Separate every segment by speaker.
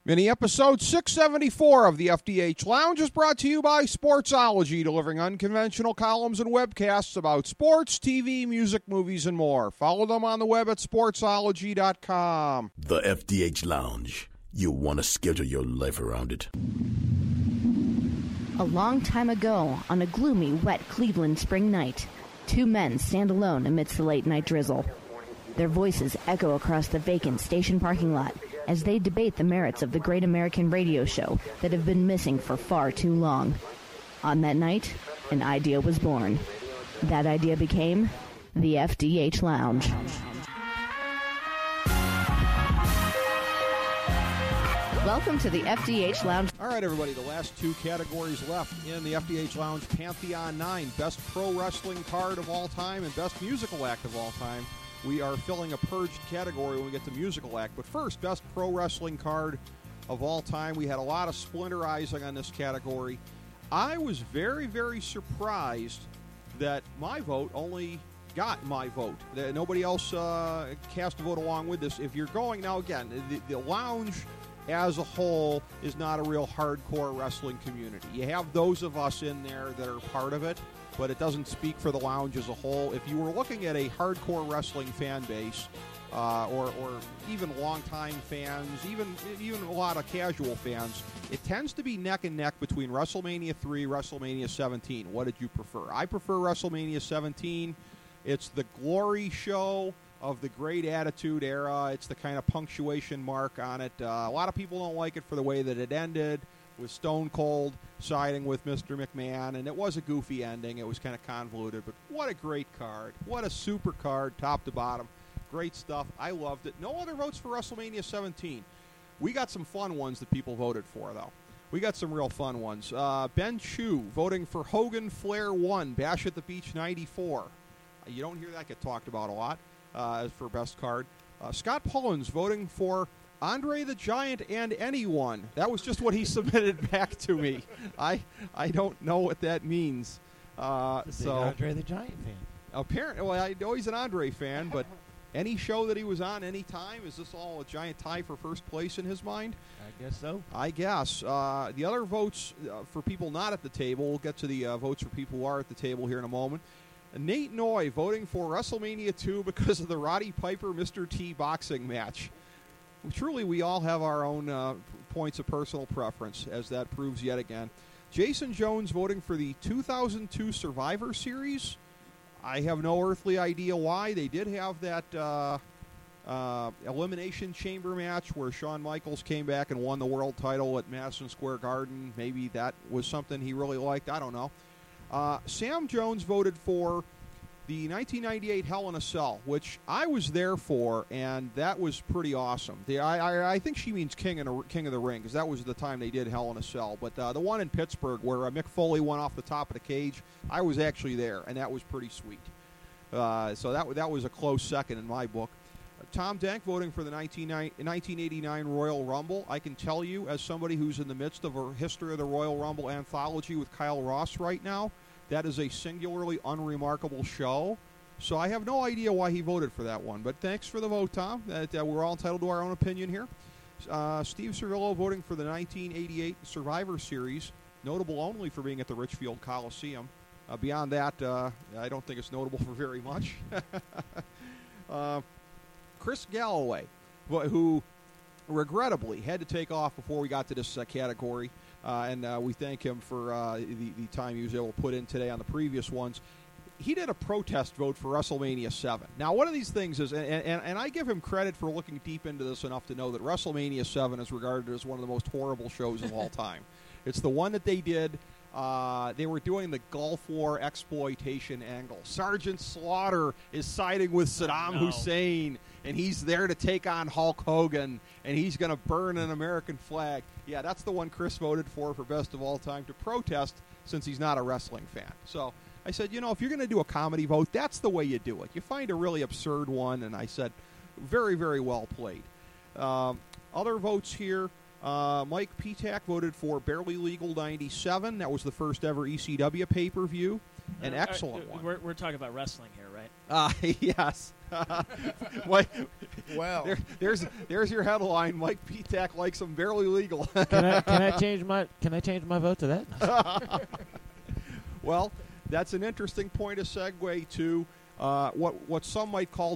Speaker 1: Mini episode 674 of the FDH Lounge is brought to you by Sportsology, delivering unconventional columns and webcasts about sports, TV, music, movies, and more. Follow them on the web at sportsology.com.
Speaker 2: The FDH Lounge. You want to schedule your life around it.
Speaker 3: A long time ago, on a gloomy, wet Cleveland spring night, two men stand alone amidst the late-night drizzle. Their voices echo across the vacant station parking lot as they debate the merits of the great American radio show that have been missing for far too long. On that night, an idea was born. That idea became the FDH Lounge. Welcome to the FDH Lounge.
Speaker 1: All right, everybody, the last two categories left in the FDH Lounge Pantheon 9, Best Pro Wrestling Card of All Time and Best Musical Act of All Time. We are filling a purged category when we get to musical act. But first, Best Pro Wrestling Card of All Time. We had a lot of splinterizing on this category. I was very, very surprised that my vote only got my vote. Nobody else cast a vote along with this. If you're going, now again, the lounge as a whole is not a real hardcore wrestling community. You have those of us in there that are part of it, but it doesn't speak for the lounge as a whole. If you were looking at a hardcore wrestling fan base, or even longtime fans, even a lot of casual fans, it tends to be neck and neck between WrestleMania 3, WrestleMania 17. What did you prefer? I prefer WrestleMania 17. It's the glory show of the Great Attitude Era. It's the kind of punctuation mark on it. A lot of people don't like it for the way that it ended, with Stone Cold siding with Mr. McMahon, and it was a goofy ending. It was kind of convoluted, but what a great card. What a super card, top to bottom. Great stuff. I loved it. No other votes for WrestleMania 17. We got some fun ones that people voted for, though. We got some real fun ones. Ben Chu voting for Hogan Flair 1, Bash at the Beach 94. You don't hear that get talked about a lot. As for best card. Scott Pullins voting for Andre the Giant and anyone. That was just what he submitted back to me. I don't know what that means. So
Speaker 4: Andre the Giant fan.
Speaker 1: Apparently, well, I know he's an Andre fan, but any show that he was on any time, is this all a giant tie for first place in his mind?
Speaker 4: I guess so.
Speaker 1: I guess. The other votes for people not at the table, we'll get to the votes for people who are at the table here in a moment. Nate Noy voting for WrestleMania 2 because of the Roddy Piper Mr. T boxing match. Truly, we all have our own points of personal preference, as that proves yet again. Jason Jones voting for the 2002 Survivor Series. I have no earthly idea why. They did have that Elimination Chamber match where Shawn Michaels came back and won the world title at Madison Square Garden. Maybe that was something he really liked. I don't know. Sam Jones voted for the 1998 Hell in a Cell, which I was there for, and that was pretty awesome. I think she means King of the Ring, because that was the time they did Hell in a Cell. But the one in Pittsburgh where Mick Foley went off the top of the cage, I was actually there, and that was pretty sweet. So that was a close second in my book. Tom Dank voting for the 1989 Royal Rumble. I can tell you, as somebody who's in the midst of a History of the Royal Rumble anthology with Kyle Ross right now, that is a singularly unremarkable show. So I have no idea why he voted for that one. But thanks for the vote, Tom. We're all entitled to our own opinion here. Steve Cervillo voting for the 1988 Survivor Series, notable only for being at the Richfield Coliseum. Beyond that, I don't think it's notable for very much. Chris Galloway, who regrettably had to take off before we got to this category, and we thank him for the time he was able to put in today on the previous ones. He did a protest vote for WrestleMania 7. Now, one of these things is, and I give him credit for looking deep into this enough to know that WrestleMania 7 is regarded as one of the most horrible shows of all time. It's the one that they did. They were doing the Gulf War exploitation angle. Sergeant Slaughter is siding with Saddam Hussein, and he's there to take on Hulk Hogan, and he's going to burn an American flag. Yeah, that's the one Chris voted for best of all time to protest, since he's not a wrestling fan. So I said, if you're going to do a comedy vote, that's the way you do it. You find a really absurd one, and I said, very, very well played. Other votes here. Mike Petak voted for Barely Legal 97. That was the first ever ECW pay-per-view. An excellent one.
Speaker 5: We're talking about wrestling here,
Speaker 4: right?
Speaker 1: Yes. Mike,
Speaker 5: Well,
Speaker 1: there's your headline. Mike Petak likes them barely legal.
Speaker 4: Can I change my vote to that?
Speaker 1: Well, that's an interesting point of segue to what some might call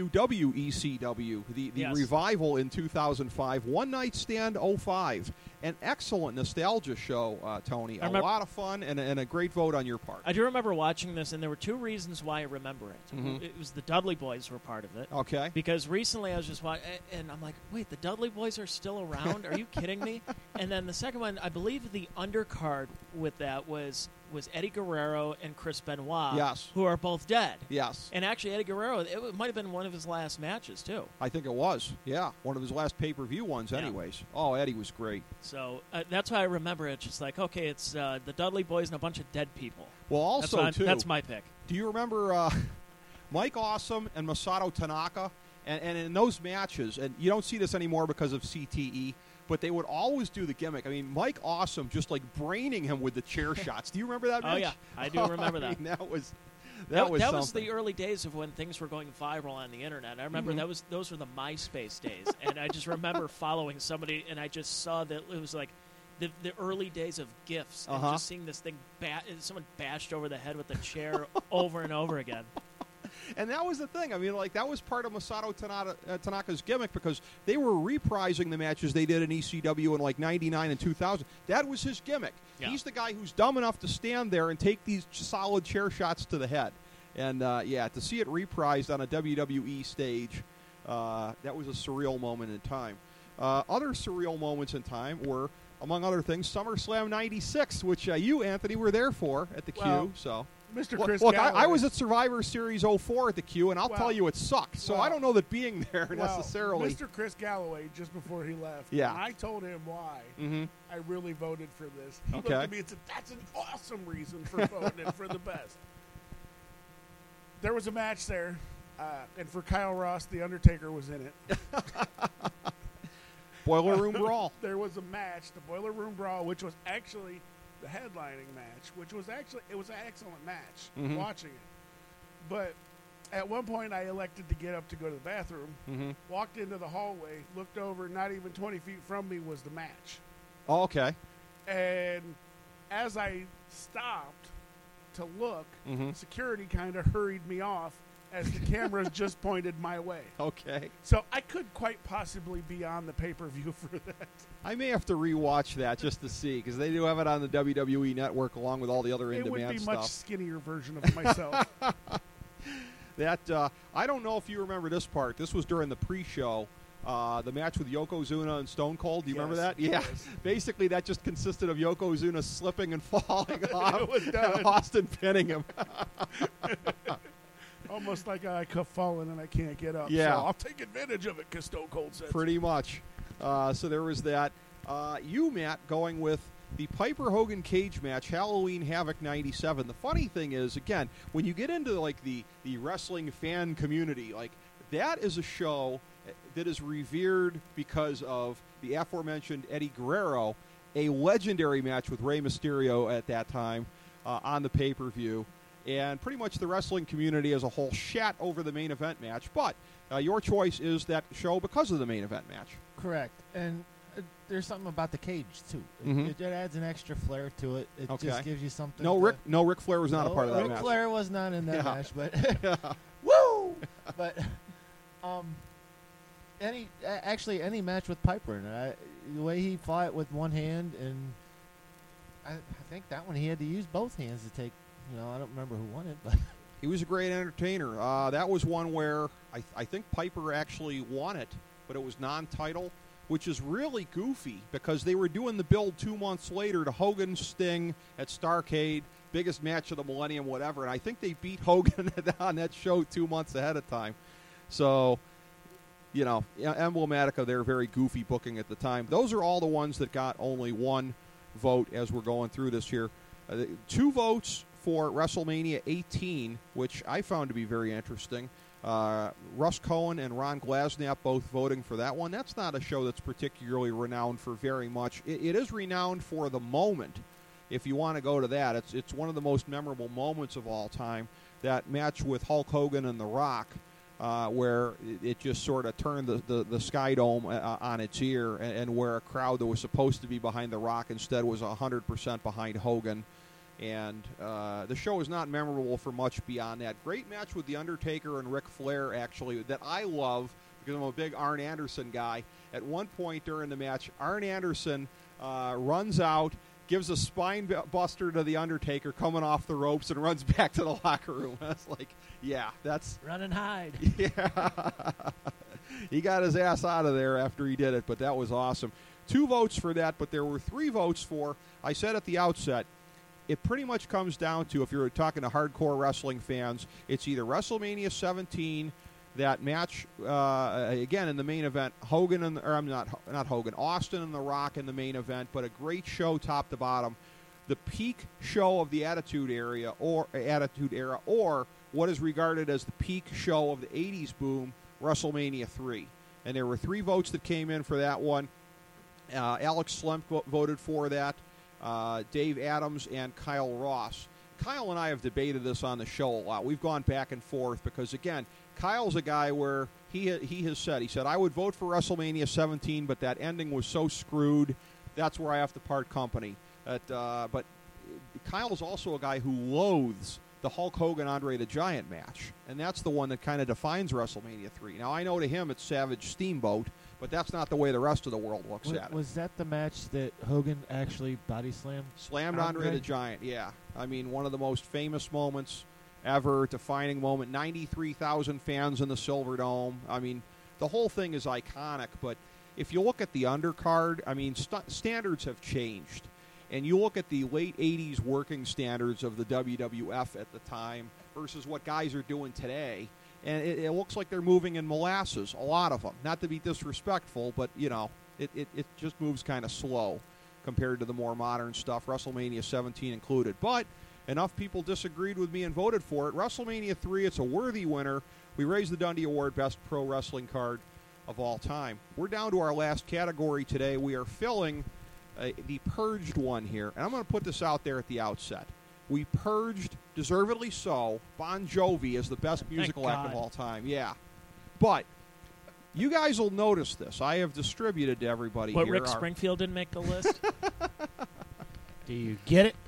Speaker 1: WWECW, the
Speaker 4: Yes.
Speaker 1: revival in 2005, One Night Stand 05. An excellent nostalgia show, Tony. A lot of fun and a great vote on your part.
Speaker 4: I do remember watching this, and there were two reasons why I remember it.
Speaker 1: Mhm.
Speaker 4: It was the Dudley Boys were part of it.
Speaker 1: Okay.
Speaker 4: Because recently I was just watching, and I'm like, wait, the Dudley Boys are still around? Are you kidding me? And then the second one, I believe the undercard with that was Eddie Guerrero and Chris Benoit,
Speaker 1: Yes.
Speaker 4: who are both dead.
Speaker 1: Yes.
Speaker 4: And actually, Eddie Guerrero, it might have been one of his last matches, too.
Speaker 1: I think it was. Yeah. One of his last pay-per-view ones anyways. Oh, Eddie was great.
Speaker 4: So that's why I remember it. Just like, okay, it's the Dudley Boys and a bunch of dead people.
Speaker 1: Well, also,
Speaker 4: that's my pick.
Speaker 1: do you remember Mike Awesome and Masato Tanaka? And in those matches, and you don't see this anymore because of CTE, but they would always do the gimmick. I mean, Mike Awesome just like braining him with the chair shots. Do you remember that match?
Speaker 4: Oh, yeah. I do remember that.
Speaker 1: I mean, that was
Speaker 4: That was
Speaker 1: something.
Speaker 4: the early days of when things were going viral on the internet. I remember those were the MySpace days, and I just remember following somebody, and I just saw that it was like the early days of GIFs, and just seeing this thing, someone bashed over the head with a chair over and over again.
Speaker 1: And that was the thing. I mean, like, that was part of Masato Tanaka's gimmick because they were reprising the matches they did in ECW in, like, 99 and 2000. That was his gimmick.
Speaker 4: Yeah.
Speaker 1: He's the guy who's dumb enough to stand there and take these solid chair shots to the head. And, to see it reprised on a WWE stage, that was a surreal moment in time. Other surreal moments in time were, among other things, SummerSlam 96, which you, Anthony, were there for at the Q. So,
Speaker 5: Mr. Chris
Speaker 1: look,
Speaker 5: Galloway.
Speaker 1: I was at Survivor Series 04 at the Q, and I'll tell you it sucked. So I don't know that being there necessarily.
Speaker 5: Mr. Chris Galloway, just before he left,
Speaker 1: Yeah.
Speaker 5: when I told him why I really voted for this, he looked
Speaker 1: Okay.
Speaker 5: at me and said, that's an awesome reason for voting for the best. There was a match there, and for Kyle Ross, The Undertaker was in it.
Speaker 1: Boiler Room Brawl.
Speaker 5: There was a match, the Boiler Room Brawl, which was actually the headlining match, which was actually, it was an excellent match, watching it. But at one point, I elected to get up to go to the bathroom, walked into the hallway, looked over, not even 20 feet from me was the match.
Speaker 1: Oh, okay.
Speaker 5: And as I stopped to look, security kind of hurried me off as the cameras just pointed my way.
Speaker 1: Okay.
Speaker 5: So I could quite possibly be on the pay-per-view for that.
Speaker 1: I may have to rewatch that just to see, because they do have it on the WWE Network along with all the other
Speaker 5: It would
Speaker 1: in-demand
Speaker 5: be
Speaker 1: stuff.
Speaker 5: much skinnier version of myself.
Speaker 1: That I don't know if you remember this part. This was during the pre-show. The match with Yokozuna and Stone Cold. Do you remember that? Yeah.
Speaker 5: yes.
Speaker 1: Basically, that just consisted of Yokozuna slipping and falling off
Speaker 5: It was done.
Speaker 1: and Austin pinning him.
Speaker 5: Almost like I could fallen and I can't get up.
Speaker 1: Yeah.
Speaker 5: So I'll take advantage of it because Stone Cold said so.
Speaker 1: Pretty much. So there was that. You, Matt, going with the Piper Hogan cage match, Halloween Havoc 97. The funny thing is, again, when you get into like the wrestling fan community, like that is a show that is revered because of the aforementioned Eddie Guerrero, a legendary match with Rey Mysterio at that time on the pay-per-view. And pretty much the wrestling community as a whole shat over the main event match. But your choice is that show because of the main event match.
Speaker 6: Correct. And there's something about the cage, too.
Speaker 1: Mhm.
Speaker 6: It adds an extra flair to it. It
Speaker 1: Okay.
Speaker 6: just gives you something.
Speaker 1: No, Ric Flair was not a part of that
Speaker 6: Ric
Speaker 1: match.
Speaker 6: Flair was not in that
Speaker 1: Yeah.
Speaker 6: match, but woo! But any match with Piper, and the way he fought with one hand, and I think that one he had to use both hands to take. I don't remember who won it, but
Speaker 1: He was a great entertainer. That was one where I think Piper actually won it, but it was non-title, which is really goofy because they were doing the build 2 months later to Hogan Sting at Starrcade, biggest match of the millennium, whatever, and I think they beat Hogan on that show 2 months ahead of time. So, emblematic of their very goofy booking at the time. Those are all the ones that got only one vote as we're going through this here. 2 votes for WrestleMania 18, which I found to be very interesting. Russ Cohen and Ron Glasnap both voting for that one. That's not a show that's particularly renowned for very much. It is renowned for the moment. if you want to go to that, it's one of the most memorable moments of all time. That match with Hulk Hogan and The Rock, where it just sort of turned the Sky Dome on its ear, and where a crowd that was supposed to be behind The Rock instead was 100% behind Hogan. And the show is not memorable for much beyond that. Great match with The Undertaker and Ric Flair, actually, that I love because I'm a big Arn Anderson guy. At one point during the match, Arn Anderson runs out, gives a spine buster to The Undertaker coming off the ropes, and runs back to the locker room. That's like, yeah, that's...
Speaker 4: Run and hide.
Speaker 1: Yeah. He got his ass out of there after he did it, but that was awesome. 2 votes for that, but there were 3 votes for, I said at the outset, it pretty much comes down to, if you're talking to hardcore wrestling fans, it's either WrestleMania 17, that match, again, in the main event, Hogan and, or I'm not Hogan, Austin and The Rock in the main event, but a great show top to bottom. The peak show of the Attitude Era, or what is regarded as the peak show of the 80s boom, WrestleMania 3. And there were 3 votes that came in for that one. Alex Slemp voted for that. Dave Adams and Kyle Ross. Kyle and I have debated this on the show a lot. We've gone back and forth because, again, Kyle's a guy where he has said, I would vote for WrestleMania 17, but that ending was so screwed, that's where I have to part company. But Kyle's also a guy who loathes the Hulk Hogan-Andre the Giant match, and that's the one that kind of defines WrestleMania 3. Now, I know to him it's Savage Steamboat, but that's not the way the rest of the world looks at it.
Speaker 6: Was that the match that Hogan actually body slammed?
Speaker 1: Slammed Andre the Giant, yeah. I mean, one of the most famous moments ever, defining moment. 93,000 fans in the Silverdome. I mean, the whole thing is iconic, but if you look at the undercard, I mean, standards have changed. And you look at the late 80s working standards of the WWF at the time versus what guys are doing today, and it looks like they're moving in molasses, a lot of them. Not to be disrespectful, but, you know, it just moves kind of slow compared to the more modern stuff, WrestleMania 17 included. But enough people disagreed with me and voted for it. WrestleMania 3, it's a worthy winner. We raised the Dundee Award Best Pro Wrestling Card of all time. We're down to our last category today. We are filling the purged one here, and I'm going to put this out there at the outset. We purged, deservedly so, Bon Jovi as the best musical act of all time. Yeah. But you guys will notice this. I have distributed to everybody here.
Speaker 4: Rick Springfield didn't make the list?
Speaker 6: Do you get it?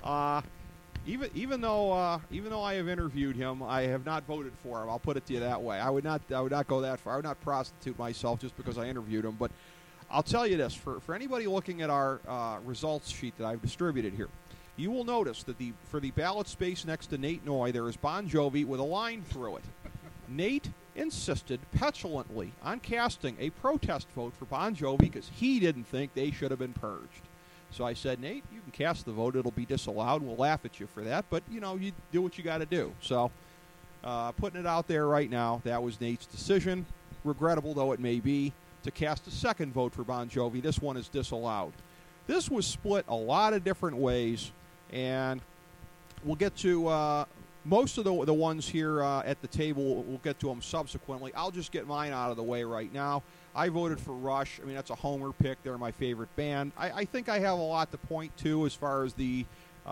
Speaker 1: Even though I have interviewed him, I have not voted for him. I'll put it to you that way. I would not go that far. I would not prostitute myself just because I interviewed him. But I'll tell you this: for anybody looking at our results sheet that I've distributed here, you will notice that for the ballot space next to Nate Noy, there is Bon Jovi with a line through it. Nate insisted petulantly on casting a protest vote for Bon Jovi because he didn't think they should have been purged. So I said, Nate, you can cast the vote. It'll be disallowed. We'll laugh at you for that. But, you know, you do what you got to do. So putting it out there right now, that was Nate's decision. Regrettable though it may be, to cast a second vote for Bon Jovi. This one is disallowed. This was split a lot of different ways, and we'll get to most of the ones here at the table. We'll get to them subsequently. I'll just get mine out of the way right now. I voted for Rush. I mean, that's a homer pick. They're my favorite band. I think I have a lot to point to as far as the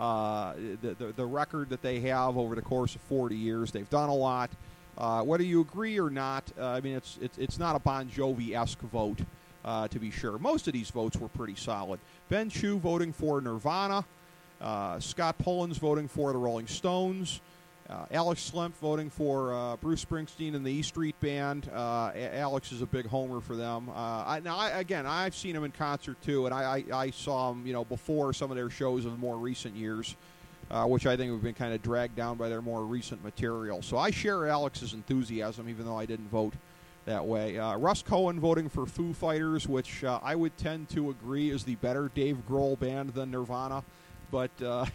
Speaker 1: record that they have over the course of 40 years. They've done a lot. Whether you agree or not, I mean, it's not a Bon Jovi-esque vote, to be sure. Most of these votes were pretty solid. Ben Chu voting for Nirvana. Scott Pullins voting for the Rolling Stones. Alex Slemp voting for Bruce Springsteen and the E Street Band. Alex is a big homer for them. I've seen them in concert too, and I saw them, before some of their shows of more recent years, which I think have been kind of dragged down by their more recent material. So I share Alex's enthusiasm, even though I didn't vote that way. Russ Cohen voting for Foo Fighters, which I would tend to agree is the better Dave Grohl band than Nirvana, but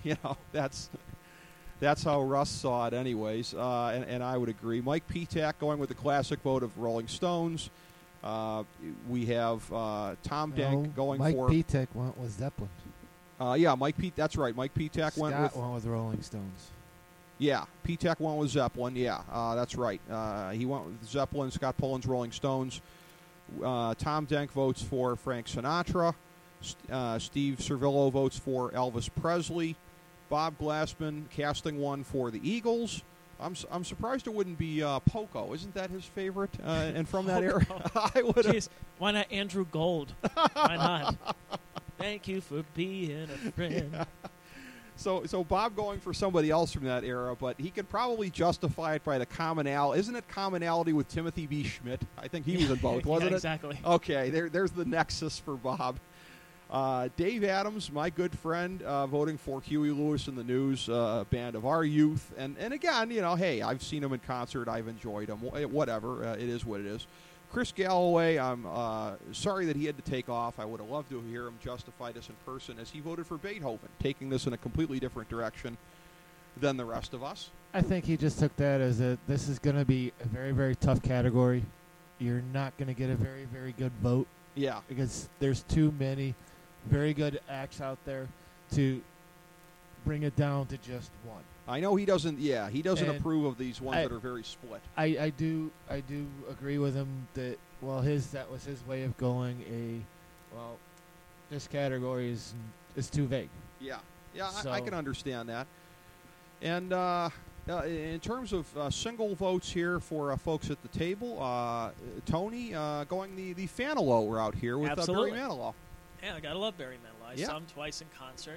Speaker 1: that's how Russ saw it anyways, and I would agree. Mike Petak going with the classic vote of Rolling Stones. We have Tom Dank going for...
Speaker 6: Mike Petak went with Zeppelin.
Speaker 1: That's right. Mike Petak went
Speaker 6: with Rolling Stones.
Speaker 1: Yeah, Petak went with Zeppelin. Yeah, that's right. He went with Zeppelin, Scott Pullins, Rolling Stones. Tom Dank votes for Frank Sinatra. Steve Servillo votes for Elvis Presley. Bob Glassman casting one for the Eagles. I'm surprised it wouldn't be Poco. Isn't that his favorite? And from that era, I would.
Speaker 4: Jeez, why not Andrew Gold? Why not? Thank you for being a friend.
Speaker 1: Yeah. So Bob going for somebody else from that era, but he could probably justify it by the commonality. Isn't it commonality with Timothy B. Schmidt? I think he was in both, wasn't
Speaker 4: Yeah, exactly.
Speaker 1: it? Okay, there's the nexus for Bob. Dave Adams, my good friend, voting for Huey Lewis and the News, band of our youth. And again, hey, I've seen him in concert. I've enjoyed him. Whatever. It is what it is. Chris Galloway, I'm sorry that he had to take off. I would have loved to hear him justify this in person, as he voted for Beethoven, taking this in a completely different direction than the rest of us.
Speaker 6: I think he just took that as this is going to be a very, very tough category. You're not going to get a very, very good vote.
Speaker 1: Yeah.
Speaker 6: Because there's too many very good acts out there to bring it down to just one.
Speaker 1: I know he doesn't. Yeah, he doesn't
Speaker 6: And
Speaker 1: approve of these ones that are very split.
Speaker 6: I do agree with him that that was his way of going. This category is too vague.
Speaker 1: Yeah,
Speaker 6: So-
Speaker 1: I can understand that. And in terms of single votes here for folks at the table, Tony going the Fanilow route here with Barry
Speaker 4: Absolutely.
Speaker 1: Manilow.
Speaker 4: Yeah, I gotta love Barry Manilow. I
Speaker 1: Yeah.
Speaker 4: saw him twice in concert.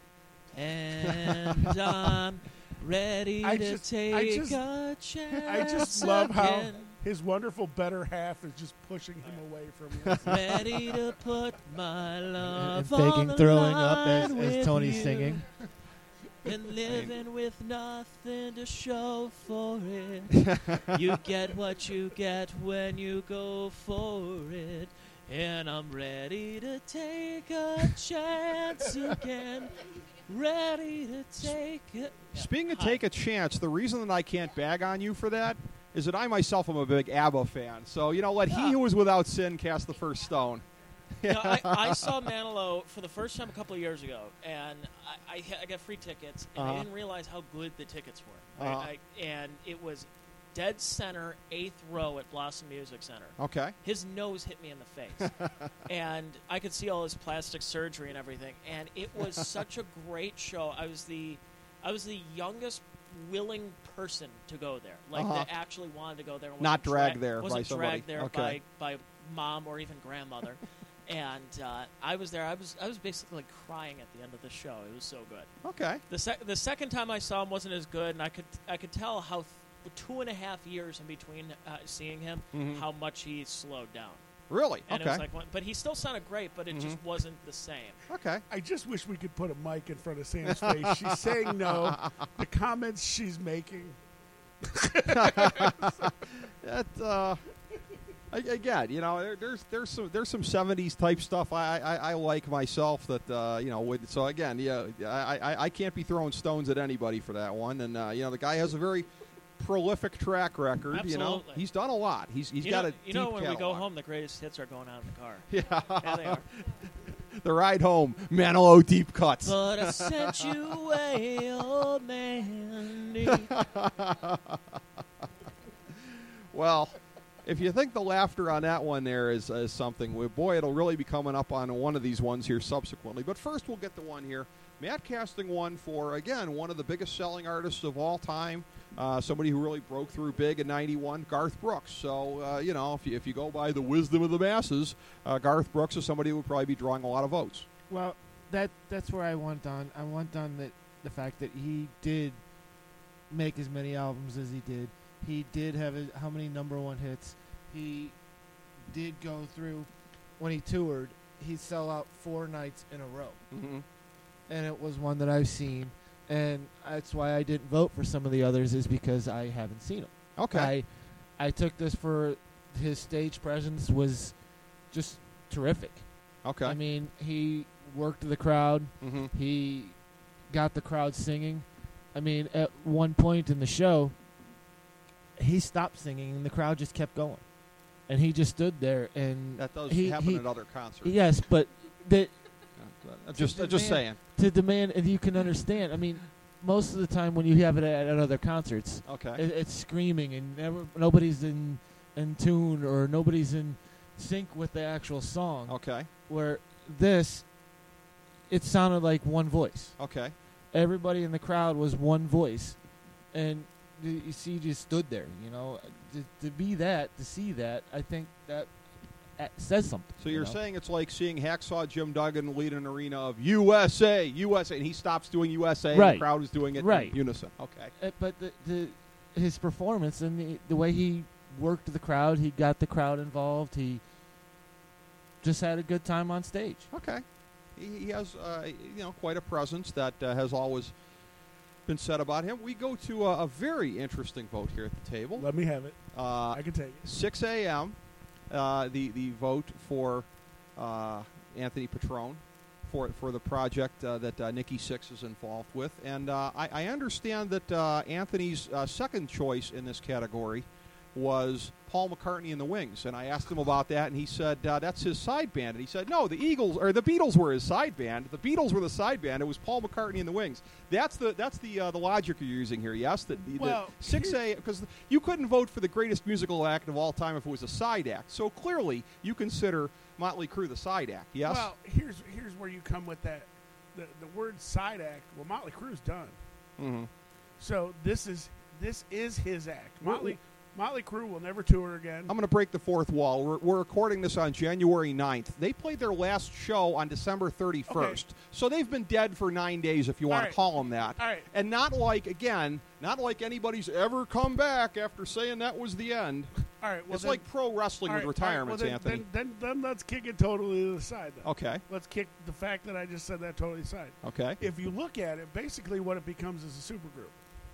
Speaker 4: And I'm ready
Speaker 5: I
Speaker 4: to
Speaker 5: just-
Speaker 4: take
Speaker 5: I just-
Speaker 4: a chance.
Speaker 5: I just love how
Speaker 4: again.
Speaker 5: his wonderful better half is just pushing him away from you.
Speaker 4: Ready to put my
Speaker 6: And
Speaker 4: love on
Speaker 6: faking
Speaker 4: the
Speaker 6: throwing up
Speaker 4: line
Speaker 6: as
Speaker 4: with
Speaker 6: Tony's
Speaker 4: you.
Speaker 6: singing.
Speaker 4: And living with nothing to show for it. You get what you get when you go for it. And I'm ready to take a chance again. Ready to take it.
Speaker 1: Speaking of take a chance, the reason that I can't bag on you for that is that I myself am a big ABBA fan. So, let he who was without sin cast the first stone.
Speaker 4: I saw Manilow for the first time a couple of years ago, and I got free tickets, and I didn't realize how good the tickets were. And it was dead center, 8th row at Blossom Music Center.
Speaker 1: Okay.
Speaker 4: His nose hit me in the face, and I could see all his plastic surgery and everything. And it was such a great show. I was the youngest willing person to go there, that actually wanted to go there. And
Speaker 1: Not dragged there
Speaker 4: wasn't
Speaker 1: by somebody.
Speaker 4: dragged there
Speaker 1: Okay.
Speaker 4: by mom or even grandmother. And I was there. I was basically like crying at the end of the show. It was so good.
Speaker 1: Okay.
Speaker 4: The second time I saw him wasn't as good, and I could tell how 2.5 years in between seeing him, how much he slowed down.
Speaker 1: Really?
Speaker 4: And
Speaker 1: Okay.
Speaker 4: it was like, but he still sounded great, but it just wasn't the same.
Speaker 1: Okay.
Speaker 5: I just wish we could put a mic in front of Sam's face. She's saying no. The comments she's making.
Speaker 1: That again, there's some 70s type stuff I like myself that so again, I can't be throwing stones at anybody for that one. And the guy has a very prolific track record.
Speaker 4: Absolutely.
Speaker 1: He's done a lot. He's got a deep
Speaker 4: when we go
Speaker 1: catalog.
Speaker 4: home, the greatest hits are going on in the car.
Speaker 1: Yeah.
Speaker 4: Yeah, they are.
Speaker 1: The ride home, Manilow deep cuts.
Speaker 4: But I sent you away, old Mandy.
Speaker 1: Well, if you think the laughter on that one there is something, boy, it'll really be coming up on one of these ones here subsequently. But first, we'll get the one here. Matt casting one for, again, one of the biggest selling artists of all time, somebody who really broke through big in '91, Garth Brooks. So, if you go by the wisdom of the masses, Garth Brooks is somebody who would probably be drawing a lot of votes.
Speaker 6: Well, that's where I want on. I want on the fact that he did make as many albums as he did. He did have how many number one hits. He did go through, when he toured, he'd sell out 4 nights in a row.
Speaker 1: Mm-hmm.
Speaker 6: And it was one that I've seen. And that's why I didn't vote for some of the others, is because I haven't seen them.
Speaker 1: Okay.
Speaker 6: I took this for his stage presence was just terrific.
Speaker 1: Okay.
Speaker 6: I mean, he worked the crowd.
Speaker 1: Mm-hmm.
Speaker 6: He got the crowd singing. I mean, at one point in the show, he stopped singing and the crowd just kept going. And he just stood there and
Speaker 1: That does
Speaker 6: he-
Speaker 1: happen
Speaker 6: he-
Speaker 1: at other concerts.
Speaker 6: yes, but
Speaker 1: Just saying.
Speaker 6: to demand, and you can understand. I mean, most of the time when you have it at other concerts,
Speaker 1: Okay.
Speaker 6: it's screaming and nobody's in tune or nobody's in sync with the actual song.
Speaker 1: Okay.
Speaker 6: Where this, it sounded like one voice.
Speaker 1: Okay.
Speaker 6: Everybody in the crowd was one voice, and you see, just stood there. To be that, to see that, I think that says something.
Speaker 1: So you're saying it's like seeing Hacksaw Jim Duggan lead an arena of USA, USA, and he stops doing USA,
Speaker 6: right.
Speaker 1: And the crowd is doing it
Speaker 6: right.
Speaker 1: in unison. Okay.
Speaker 6: But his performance and the way he worked the crowd, he got the crowd involved. He just had a good time on stage.
Speaker 1: Okay. He has, quite a presence that has always been said about him. We go to a very interesting vote here at the table.
Speaker 5: Let me have it. I can take it.
Speaker 1: 6 a.m. The vote for Anthony Petrone for the project that Nikki Sixx is involved with. And I understand that Anthony's second choice in this category was Paul McCartney and the Wings. And I asked him about that, and he said that's his side band. And he said, no, the Beatles were his side band. The Beatles were the side band. It was Paul McCartney and the Wings. That's the logic you're using here, yes? The 6 a.m. Because you couldn't vote for the greatest musical act of all time if it was a side act. So clearly you consider Motley Crue the side act, yes?
Speaker 5: Well, here's where you come with that. The word side act, well, Motley Crue's done.
Speaker 1: Mm-hmm.
Speaker 5: So this is his act. Motley Crue will never tour again.
Speaker 1: I'm going to break the fourth wall. We're recording this on January 9th. They played their last show on December 31st. Okay. So they've been dead for 9 days, if you want to call them that.
Speaker 5: All right.
Speaker 1: And not like anybody's ever come back after saying that was the end.
Speaker 5: All right. Well,
Speaker 1: it's like pro wrestling with retirements, Anthony.
Speaker 5: Then let's kick it totally to the side, then.
Speaker 1: Okay.
Speaker 5: Let's kick the fact that I just said that totally aside.
Speaker 1: Okay.
Speaker 5: If you look at it, basically what it becomes is a supergroup.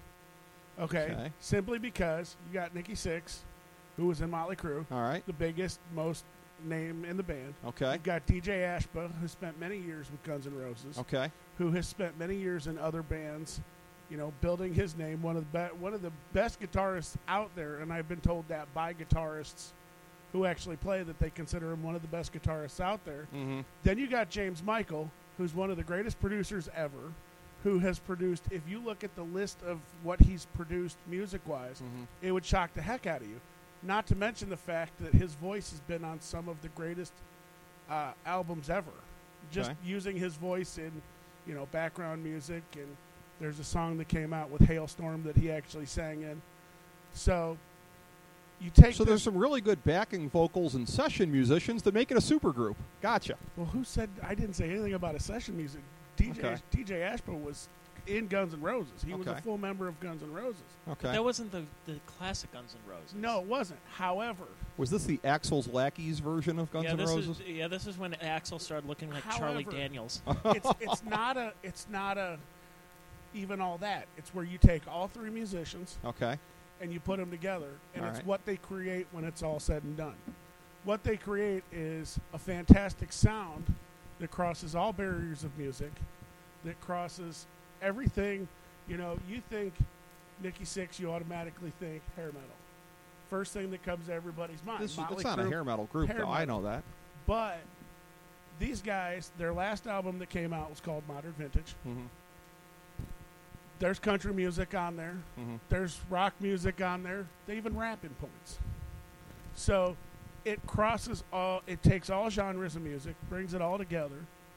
Speaker 5: Okay. Simply because you got Nikki Sixx, who was in Motley Crue.
Speaker 1: All right.
Speaker 5: The biggest, most name in the band.
Speaker 1: Okay.
Speaker 5: You've got DJ Ashba, who spent many years with Guns N' Roses.
Speaker 1: Okay.
Speaker 5: Who has spent many years in other bands, building his name. One of the best guitarists out there, and I've been told that by guitarists who actually play that they consider him one of the best guitarists out there.
Speaker 1: Mm-hmm.
Speaker 5: Then you got James Michael, who's one of the greatest producers ever. Who has produced, if you look at the list of what he's produced music-wise,
Speaker 1: mm-hmm.
Speaker 5: it would shock the heck out of you. Not to mention the fact that his voice has been on some of the greatest albums ever. Just using his voice in, background music. And there's a song that came out with Hailstorm that he actually sang in. So you take.
Speaker 1: So there's some really good backing vocals and session musicians that make it a supergroup. Gotcha.
Speaker 5: Well, who said I didn't say anything about a session music? DJ Ashba was in Guns N' Roses. He was a full member of Guns N' Roses.
Speaker 1: Okay.
Speaker 4: That wasn't the classic Guns N' Roses.
Speaker 5: No, it wasn't. However,
Speaker 1: was this the Axl's Lackeys version of Guns N' Roses?
Speaker 4: This is when Axl started looking like Charlie Daniels.
Speaker 5: It's not a even all that. It's where you take all three musicians, and you put them together, and it's what they create when it's all said and done. What they create is a fantastic sound that crosses all barriers of music, that crosses everything. You think Nikki Sixx, you automatically think hair metal. First thing that comes to everybody's mind.
Speaker 1: It's not a hair metal group, though. I know that.
Speaker 5: But these guys, their last album that came out was called Modern Vintage.
Speaker 1: Mm-hmm.
Speaker 5: There's country music on there.
Speaker 1: Mm-hmm.
Speaker 5: There's rock music on there. They even rap in points. So it takes all genres of music, brings it all together,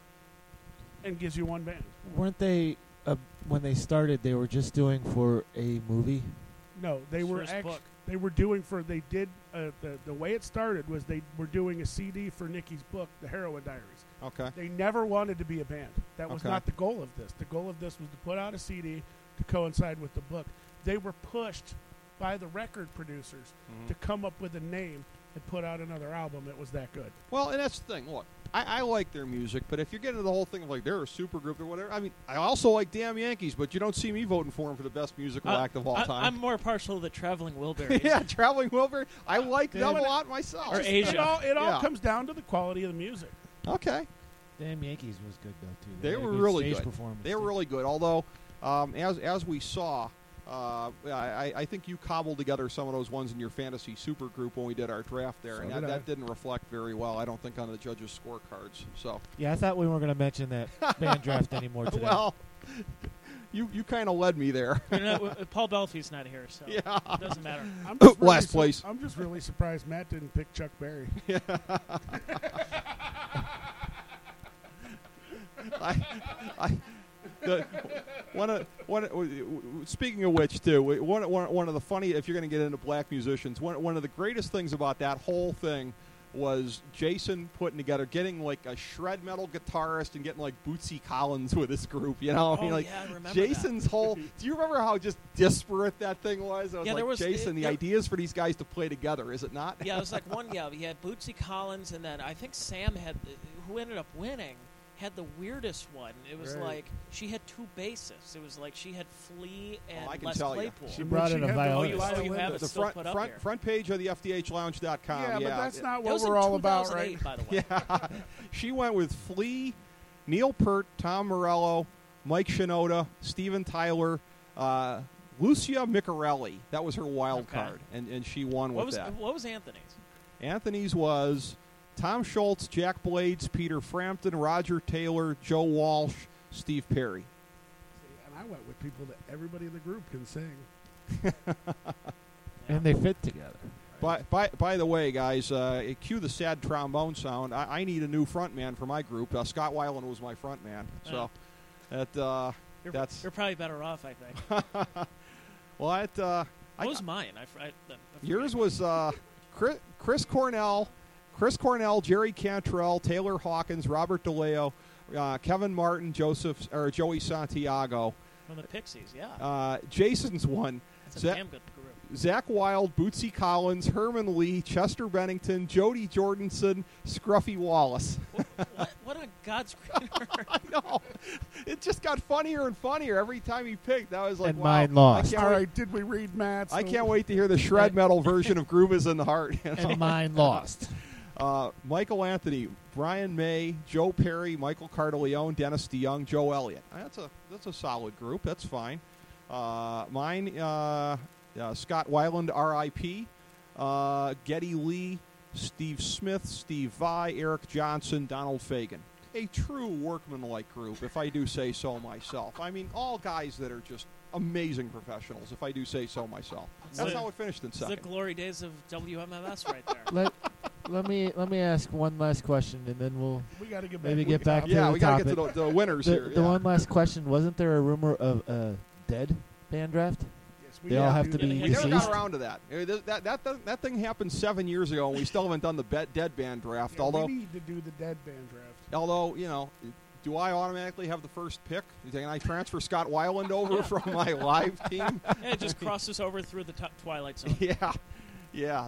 Speaker 5: and gives you one band.
Speaker 6: Weren't they, when they started, they were just doing for a movie?
Speaker 5: No, they were doing for, they did, the way it started was they were doing a CD for Nikki's book, The Heroin Diaries.
Speaker 1: Okay.
Speaker 5: They never wanted to be a band. That was not the goal of this. The goal of this was to put out a CD to coincide with the book. They were pushed by the record producers to come up with a name and put out another album that was that good.
Speaker 1: Well, and that's the thing. Look, I like their music, but if you're getting into the whole thing of like they're a supergroup or whatever, I mean, I also like Damn Yankees, but you don't see me voting for them for the best musical act of all time.
Speaker 4: I'm more partial to the Traveling Wilburys.
Speaker 1: Yeah, Traveling Wilburys. I like them a lot myself.
Speaker 4: Or Asia.
Speaker 5: It all comes down to the quality of the music.
Speaker 1: Okay.
Speaker 6: Damn Yankees was good though too.
Speaker 1: They were really good. They were really good. Although, as we saw. I think you cobbled together some of those ones in your fantasy super group when we did our draft there, and that didn't reflect very well, I don't think, on the judges' scorecards. So
Speaker 6: yeah, I thought we weren't going to mention that band draft anymore today.
Speaker 1: Well, you kind of led me there.
Speaker 4: Paul Belfie's not here, so it doesn't matter.
Speaker 1: Last place.
Speaker 5: I'm just really surprised Matt didn't pick Chuck Berry.
Speaker 1: Speaking of which, too, one of the funny, if you're going to get into black musicians, one of the greatest things about that whole thing was Jason putting together, getting like a shred metal guitarist and getting like Bootsy Collins with his group. You know,
Speaker 4: I remember
Speaker 1: Jason's
Speaker 4: that.
Speaker 1: whole. Do you remember how just disparate that thing was?
Speaker 4: Yeah, there was
Speaker 1: Jason. The ideas for these guys to play together, is it not?
Speaker 4: Yeah, it was like one. Yeah, he had Bootsy Collins, and then I think Sam had, who ended up winning, had the weirdest one. It was like she had two bassists. It was like she had Flea and
Speaker 1: I can
Speaker 4: Les
Speaker 1: tell
Speaker 4: Claypool.
Speaker 1: you.
Speaker 6: She brought in a violinist.
Speaker 4: Oh, you have it
Speaker 1: The
Speaker 4: still put up here.
Speaker 1: front page of the FDHLounge.com.
Speaker 5: Yeah, but that's not
Speaker 4: That
Speaker 5: what
Speaker 4: was
Speaker 5: we're
Speaker 4: in
Speaker 5: all about,
Speaker 4: 2008,
Speaker 5: right?
Speaker 4: by the way.
Speaker 1: Yeah, she went with Flea, Neil Peart, Tom Morello, Mike Shinoda, Steven Tyler, Lucia Micarelli. That was her wild card, and she won with that.
Speaker 4: What was Anthony's?
Speaker 1: Anthony's was Tom Schultz, Jack Blades, Peter Frampton, Roger Taylor, Joe Walsh, Steve Perry.
Speaker 5: And I went with people that everybody in the group can sing.
Speaker 6: And they fit together.
Speaker 1: By the way, guys, cue the sad trombone sound. I need a new front man for my group. Scott Weiland was my front man, so that's.
Speaker 4: You're probably better off, I think.
Speaker 1: Well,
Speaker 4: What was mine?
Speaker 1: Yours was Chris Cornell, Jerry Cantrell, Taylor Hawkins, Robert DeLeo, Kevin Martin, Joey Santiago.
Speaker 4: From the Pixies, yeah.
Speaker 1: Jason's one.
Speaker 4: That's a damn good group.
Speaker 1: Zach Wilde, Bootsy Collins, Herman Lee, Chester Bennington, Jody Jordanson, Scruffy Wallace.
Speaker 4: What on God's green earth?
Speaker 1: I know. It just got funnier and funnier every time he picked. That was like,
Speaker 6: And
Speaker 1: wow.
Speaker 6: mine lost.
Speaker 5: All right, did we read Matt's?
Speaker 1: I can't wait to hear the shred metal version of Groove is in the Heart. You know?
Speaker 6: And mine lost.
Speaker 1: Michael Anthony, Brian May, Joe Perry, Michael Cardilleone, Dennis DeYoung, Joe Elliott. That's a solid group. That's fine. Mine, Scott Weiland, R.I.P., Geddy Lee, Steve Smith, Steve Vai, Eric Johnson, Donald Fagen. A true workmanlike group, if I do say so myself. I mean, all guys that are just amazing professionals, if I do say so myself. That's how it finished in
Speaker 4: It's
Speaker 1: second.
Speaker 4: the glory days of WMMS right there.
Speaker 6: Let me ask one last question, and then we'll
Speaker 5: We got to get
Speaker 6: maybe
Speaker 5: back.
Speaker 6: get back to
Speaker 1: Yeah,
Speaker 6: the
Speaker 1: we got to
Speaker 6: topic.
Speaker 1: get to the winners here.
Speaker 6: The one last question: wasn't there a rumor of a dead band draft?
Speaker 5: Yes, we
Speaker 6: They all
Speaker 5: gotta
Speaker 6: have
Speaker 5: do
Speaker 6: to
Speaker 5: that.
Speaker 6: be
Speaker 1: We never
Speaker 6: deceased.
Speaker 1: got around to that. That thing happened 7 years ago, and we still haven't done the dead band draft.
Speaker 5: Yeah,
Speaker 1: although,
Speaker 5: we need to do the dead band draft.
Speaker 1: you know, do I automatically have the first pick? Can I transfer Scott Weiland over from my live team?
Speaker 4: Yeah, it just crosses over through the Twilight Zone.
Speaker 1: Yeah.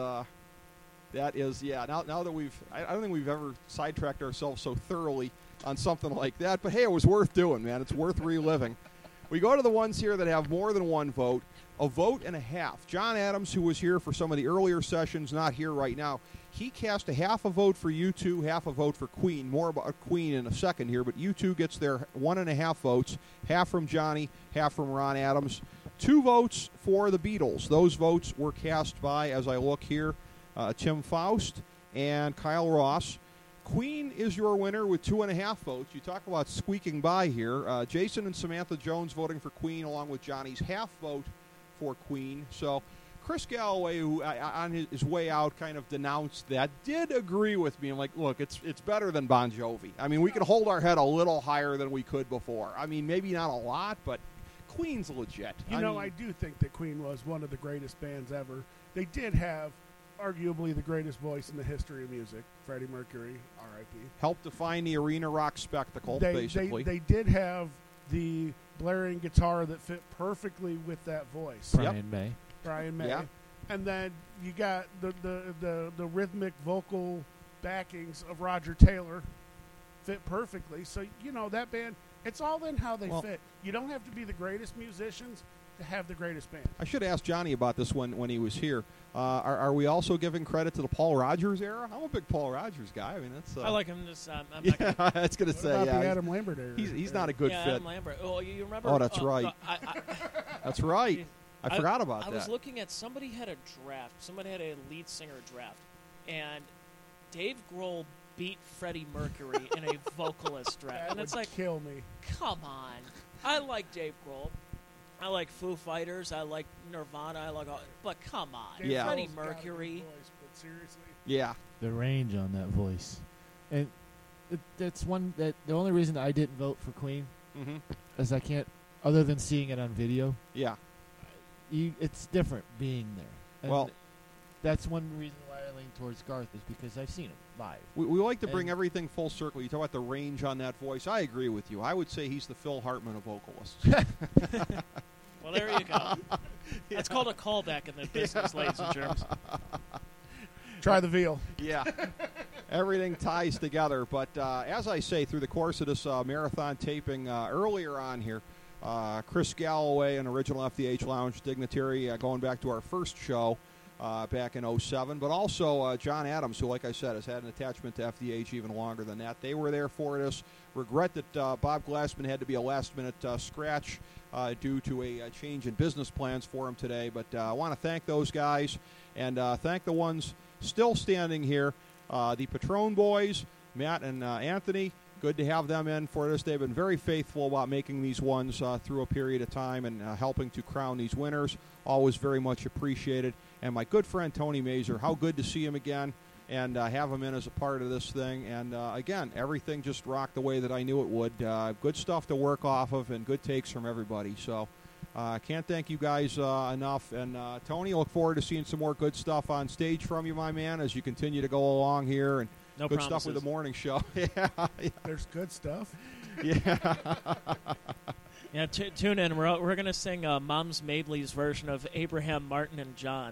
Speaker 1: That is. Now that I don't think we've ever sidetracked ourselves so thoroughly on something like that. But hey, it was worth doing, man. It's worth reliving. We go to the ones here that have more than one vote, a vote and a half. John Adams, who was here for some of the earlier sessions, not here right now, he cast a half a vote for U2, half a vote for Queen. More about Queen in a second here, but U2 gets their 1.5 votes, half from Johnny, half from Ron Adams. 2 votes for the Beatles. Those votes were cast by, as I look here, Tim Faust and Kyle Ross. Queen is your winner with 2.5 votes. You talk about squeaking by here. Jason and Samantha Jones voting for Queen, along with Johnny's half vote for Queen. So Chris Galloway, who on his way out kind of denounced that, did agree with me. I'm like, look, it's better than Bon Jovi. I mean, we can hold our head a little higher than we could before. I mean, maybe not a lot, but Queen's legit.
Speaker 5: I do think that Queen was one of the greatest bands ever. They did have arguably the greatest voice in the history of music, Freddie Mercury, R.I.P.
Speaker 1: Helped define the arena rock spectacle, basically.
Speaker 5: They did have the blaring guitar that fit perfectly with that voice.
Speaker 6: Brian May.
Speaker 1: Yeah.
Speaker 5: And then you got the rhythmic vocal backings of Roger Taylor fit perfectly. So, that band, it's all in how they fit. You don't have to be the greatest musicians to have the greatest band.
Speaker 1: I should ask Johnny about this when he was here. Are we also giving credit to the Paul Rogers era? I'm a big Paul Rogers guy. I mean, that's.
Speaker 4: I like him. I'm not
Speaker 1: yeah,
Speaker 4: gonna,
Speaker 1: I was going to
Speaker 5: What
Speaker 1: say.
Speaker 5: about
Speaker 1: Yeah,
Speaker 5: the Adam Lambert era?
Speaker 1: he's not a good fit.
Speaker 4: Adam Lambert. Oh, you remember?
Speaker 1: Oh, that's right. That's right. I forgot about
Speaker 4: I
Speaker 1: that.
Speaker 4: was looking at somebody had a draft. Somebody had a lead singer draft, and Dave Grohl beat Freddie Mercury in a vocalist draft,
Speaker 5: That
Speaker 4: and it's
Speaker 5: would
Speaker 4: like,
Speaker 5: kill me.
Speaker 4: come on. I like Dave Grohl. I like Foo Fighters. I like Nirvana. I like all, but come on,
Speaker 5: Dave
Speaker 1: Yeah.
Speaker 4: Freddie
Speaker 5: Grohl's got a good
Speaker 4: Mercury.
Speaker 5: voice, but seriously,
Speaker 1: Yeah.
Speaker 6: The range on that voice. And that's one that the only reason I didn't vote for Queen is I can't, other than seeing it on video.
Speaker 1: Yeah.
Speaker 6: It's different being there. And
Speaker 1: well,
Speaker 6: that's one reason why I lean towards Garth is because I've seen him live.
Speaker 1: We like to bring everything full circle. You talk about the range on that voice. I agree with you. I would say he's the Phil Hartman of vocalists.
Speaker 4: Well, there you go. That's called a callback in the business, ladies and germs.
Speaker 5: Try the veal.
Speaker 1: Yeah. Everything ties together. But as I say, through the course of this marathon taping earlier on here, Chris Galloway, an original FDH Lounge dignitary, going back to our first show back in 2007, but also John Adams, who, like I said, has had an attachment to FDH even longer than that. They were there for this. Regret that Bob Glassman had to be a last-minute scratch due to a change in business plans for him today. But I want to thank those guys and thank the ones still standing here, the Patron boys, Matt and Anthony. Good to have them in for this. They've been very faithful about making these ones through a period of time and helping to crown these winners. Always very much appreciated. And my good friend Tony Mazer, how good to see him again and have him in as a part of this thing. And again, everything just rocked the way that I knew it would. Good stuff to work off of and good takes from everybody. So I can't thank you guys enough. And Tony, look forward to seeing some more good stuff on stage from you, my man, as you continue to go along here. And
Speaker 4: no
Speaker 1: good
Speaker 4: promises.
Speaker 1: stuff with the morning show. Yeah.
Speaker 5: There's good stuff.
Speaker 1: Yeah.
Speaker 4: Yeah, tune in. We're going to sing Mom's Mabley's version of Abraham, Martin, and John.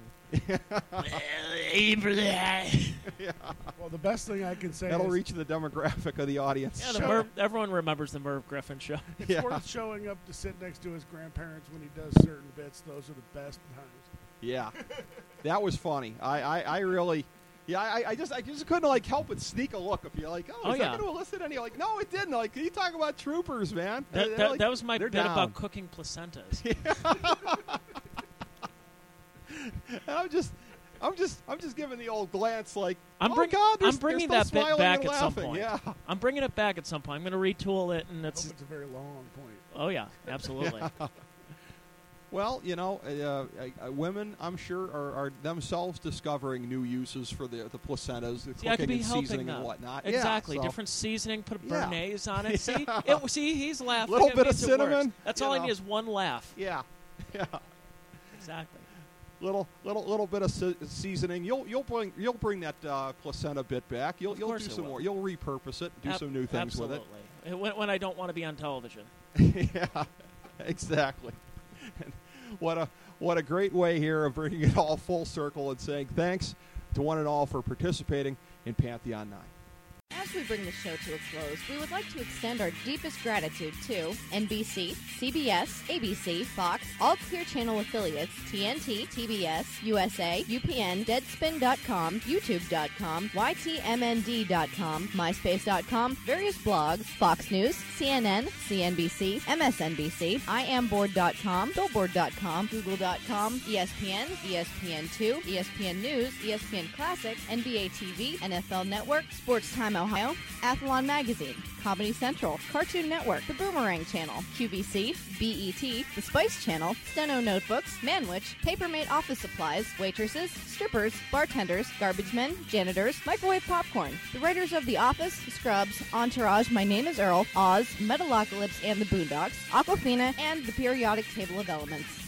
Speaker 4: Abraham.
Speaker 1: Yeah.
Speaker 5: Well, the best thing I can say
Speaker 1: That'll
Speaker 5: is
Speaker 1: reach the demographic of the audience.
Speaker 4: Yeah, everyone remembers the Merv Griffin show.
Speaker 5: it's
Speaker 1: Yeah.
Speaker 5: worth showing up to sit next to his grandparents when he does certain bits. Those are the best times.
Speaker 1: Yeah. That was funny. I really... Yeah, I just couldn't help but sneak a look. If you're like, is that going to elicit any? Like, no, it didn't. Like, you talk about troopers, man.
Speaker 4: That was my bit
Speaker 1: down.
Speaker 4: about cooking placentas.
Speaker 1: And I'm just giving the old glance, like,
Speaker 4: I'm bringing that bit back at some point.
Speaker 1: Yeah.
Speaker 4: I'm bringing it back at some point. I'm going to retool it, and
Speaker 5: It's a very long point.
Speaker 4: Oh yeah, absolutely.
Speaker 1: Yeah. Well, women, I'm sure, are themselves discovering new uses for the placentas, the cooking and seasoning and whatnot.
Speaker 4: Exactly.
Speaker 1: Yeah, so.
Speaker 4: Different seasoning, put a béarnaise on it.
Speaker 1: Yeah.
Speaker 4: See, he's laughing.
Speaker 1: Little
Speaker 4: It
Speaker 1: bit of
Speaker 4: means it works.
Speaker 1: cinnamon,
Speaker 4: That's
Speaker 1: you
Speaker 4: all I
Speaker 1: know.
Speaker 4: need is one laugh.
Speaker 1: Yeah. Yeah.
Speaker 4: Exactly.
Speaker 1: Little bit of seasoning. You'll bring that placenta bit back. You'll do some more. You'll repurpose it. Do some new things with it.
Speaker 4: Absolutely. When I don't want to be on television.
Speaker 1: Yeah. Exactly. And what a great way here of bringing it all full circle and saying thanks to one and all for participating in Pantheon 9.
Speaker 3: As we bring the show to a close, we would like to extend our deepest gratitude to NBC, CBS, ABC, Fox, all Clear Channel affiliates, TNT, TBS, USA, UPN, Deadspin.com, YouTube.com, YTMND.com, MySpace.com, various blogs, Fox News, CNN, CNBC, MSNBC, IamBoard.com, Billboard.com, Google.com, ESPN, ESPN2, ESPN News, ESPN Classic, NBA TV, NFL Network, Sports Time Ohio, Athlon Magazine, Comedy Central, Cartoon Network, The Boomerang Channel, QVC, BET, The Spice Channel, Steno Notebooks, Manwich, Papermate Office Supplies, waitresses, strippers, bartenders, garbage men, janitors, microwave popcorn, the writers of The Office, Scrubs, Entourage, My Name is Earl, Oz, Metalocalypse and the Boondocks, Aquafina, and the Periodic Table of Elements.